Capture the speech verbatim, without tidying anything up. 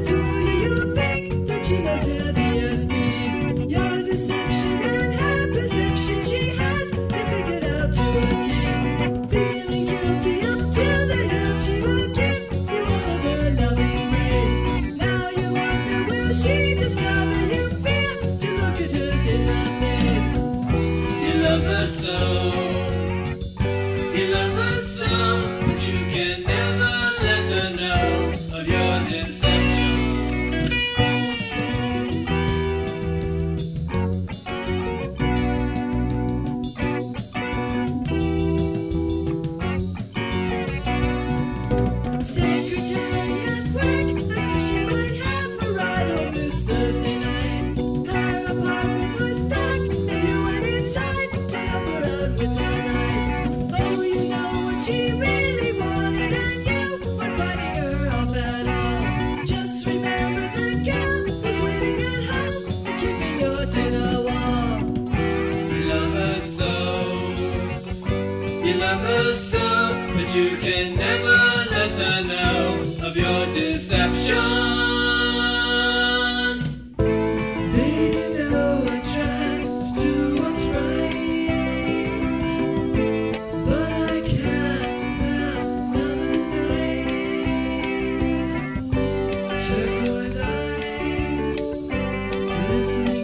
to you, you think that she must have the S P. Your deception and her perception she has been figured out to a T. Feeling guilty up to the hilt, she will give you all of her loving grace. Now you wonder, will she discover you fear to look at her in the face? You love her so, you love her so, but you can never let her know of your deception. Secretariat work, as if she might have a ride home this Thursday night. Her apartment was dark, and you went inside to help her out with the lights. Oh, you know what she really wanted, and you weren't fighting her off at all. Just remember the girl who's waiting at home and keeping your dinner warm. You love her so, you love her so, but you can never let her know of your deception. Baby, now I try to do what's right, but I can't have another night. Turquoise eyes, glisten